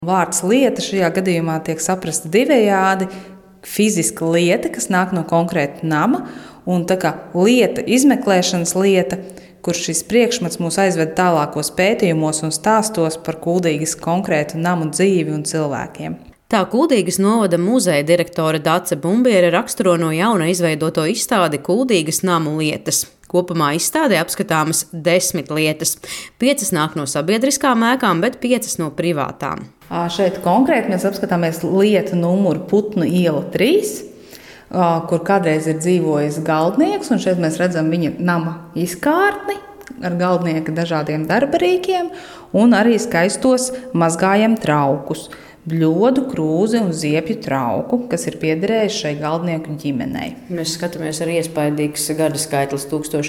Vārds lieta šajā gadījumā tiek saprasta divējādi. Fiziska lieta, kas nāk no konkrēta nama, un tā kā lieta, izmeklēšanas lieta, kur šis priekšmets mūs aizved tālākos pētījumos un stāstos par Kuldīgas konkrētu namu dzīvi un cilvēkiem. Tā Kuldīgas novada muzeja direktore Dace Bumbiere raksturo no jauna izveidoto izstādi Kuldīgas namu lietas. Kopumā izstādē apskatāmas 10 lietas. 5 nāk no sabiedriskām ēkām, bet 5 no privātām. Šeit konkrēti mēs apskatāmies lietu numuru Putnu iela 3, kur kādreiz ir dzīvojis galdnieks, un šeit mēs redzam viņa nama izkārtni ar galdnieka dažādiem darbarīkiem un arī skaistos mazgājam traukus. Bļodu, krūzi un ziepju trauku, kas ir piederējis šai galdnieku ģimenei. Mēs skatāmies arī iespaidīgs gada skaitlis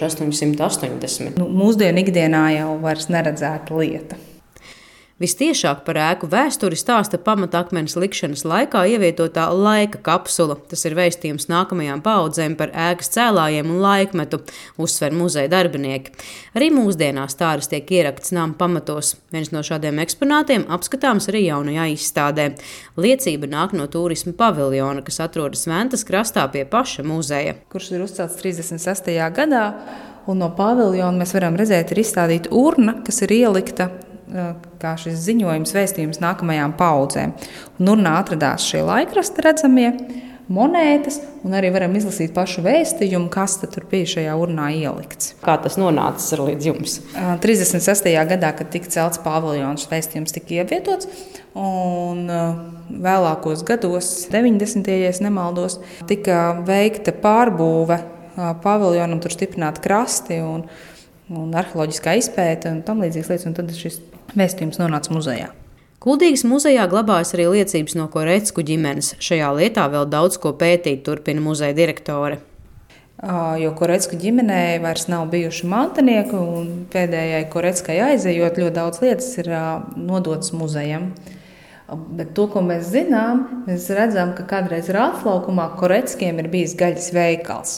1880. Mūsdienu ikdienā jau vairs neredzēta lieta. Vistiešāk par ēku vēsturi stāsta pamatakmens likšanas laikā ievietotā laika kapsula. Tas ir vēstījums nākamajām paaudzēm par ēkas cēlājiem un laikmetu, uzsver muzeja darbinieki. Arī mūsdienās tādas tiek ierakts nama pamatos. Viens no šādiem eksponātiem apskatāms arī jaunajā izstādē. Liecība nāk no turisma paviljona, kas atrodas Ventas krastā pie paša muzeja. Kurš ir uzcelts 36. gadā, un no paviljona mēs varam redzēt, ir izstādīta urna, kas ir ielikta kā šis ziņojums, vēstījums nākamajām paaudzēm. Un urnā atradās šie laikrasti redzamie monētas, un arī varam izlasīt pašu vēstījumu, kas tur bija šajā urnā ielikts. Kā tas nonācis līdz jums? 36. gadā, kad tika celts paviljons, vēstījums tika ievietots, un vēlākos gados, 90. ja nemaldos, tika veikta pārbūve paviljonam, tur stiprināt krasti un arheoloģiskā izpēta un tam līdzīgas lietas, un tad šis vēstījums nonāca muzejā. Kuldīgas muzejā glabājas arī liecības no Korecku ģimenes. Šajā lietā vēl daudz ko pētīt, turpina muzeja direktore. Jo Korecku ģimenei vairs nav bijuši mantinieki, un pēdējai Koreckai aizejot, ļoti daudz lietas ir nodotas muzejam. Bet to, ko mēs zinām, mēs redzam, ka kādreiz Rātslaukumā Koreckiem ir bijis gaļas veikals.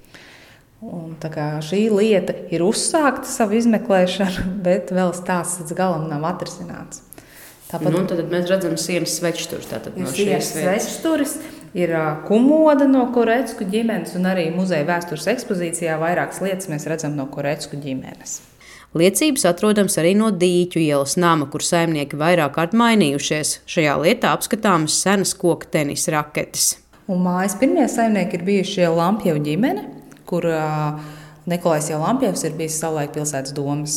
Un tā kā šī lieta ir uzsākta savu izmeklēšanu, bet vēl stāsts līdz galam nav atrisināts. Tāpat tad mēs redzam sienas svečturis. Ir sienas svečturis, ir kumoda no Korecku ģimenes, un arī muzeja vēstures ekspozīcijā vairākas lietas mēs redzam no Korecku ģimenes. Liecības atrodams arī no Dīķu ielas nama, kur saimnieki vairāk kārt mainījušies. Šajā lietā apskatāmas senas koka tenisa raketes. Un mājas pirmie saimnieki ir bijušie Lampjevu ģimene, kur Nikolais Lampjevs ir bijis savulaik pilsētas domas,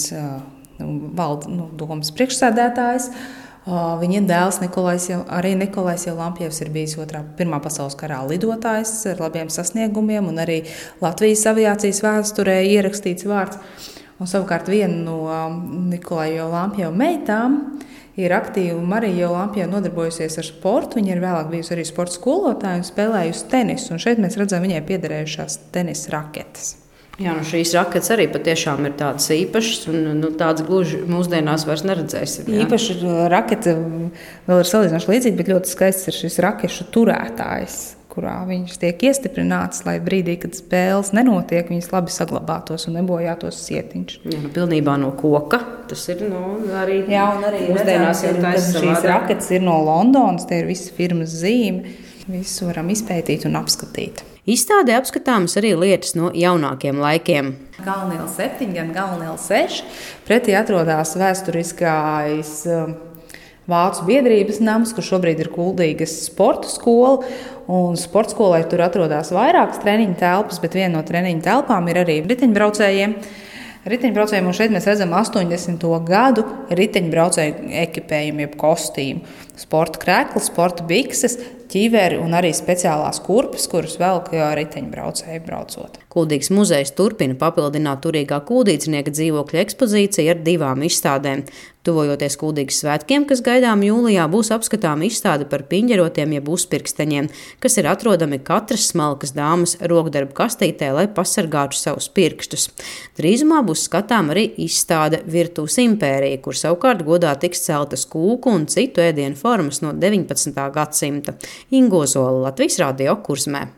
domas priekšsēdētājs. Viņa dēls Nikolais Lampjevs ir bijis Pirmā pasaules karā lidotājs ar labiem sasniegumiem, un arī Latvijas aviācijas vēsturē ierakstīts vārds. Un savukārt viena no Nikolaja Lampjeva meitām ir aktīva. Marija Lampjeva nodarbojusies ar sportu. Viņa ir vēlāk bijusi arī sporta skolotāja un spēlējusi tenisu. Un šeit mēs redzam viņai piederējušās tenisa raketes. Jā, šīs raketes arī patiešām ir tādas īpašas, un tādas gluži mūsdienās vairs neredzēsim. Īpaši rakete vēl ir salīdzinoši līdzīga, bet ļoti skaists ir šis rakešu turētājs, kurā viņas tiek iestiprinātas, lai brīdī, kad spēles nenotiek, viņas labi saglabātos un nebojātos sietiņš. Jā, pilnībā no koka. Tas ir arī. Jā, un arī mūsdienās šīs raketes ir no Londonas, tie ir visi firmas zīme. Visu varam izpētīt un apskatīt. Izstādē apskatāmas arī lietas no jaunākiem laikiem. Galveniela 7, gan Galveniela 6. Pretī atrodas vēsturiskais Vācu biedrības nams, kur šobrīd ir Kuldīgas sporta skola. Un sporta skolai tur atrodas vairākas treniņu telpas, bet viena no treniņu telpām ir arī riteņbraucējiem. Un šeit mēs redzam 80. gadu riteņbraucēju ekipējumu, jeb kostīmu. Sporta krekli, sporta bikses, ķiveri un arī speciālās kurpes, kuras velk riteņbraucēji braucot. Kuldīgas muzejs turpina papildināt turīgā kuldīdznieka dzīvokļa ekspozīciju ar 2 izstādēm. Tuvojoties Kuldīgas svētkiem, kas gaidām jūlijā, būs apskatāma izstāde par piņģerotiem jeb uzpirksteņiem, kas ir atrodami katras smalkas dāmas rokdarbu kastītē, lai pasargātu savus pirkstus. Drīzumā būs skatām arī izstāde Virtuves impērija, kur savukārt godā tiks celtas kūku un citu ēdienu formas no 19. gadsimta. Ingo Zola, Latvijas Radio Kurzmē.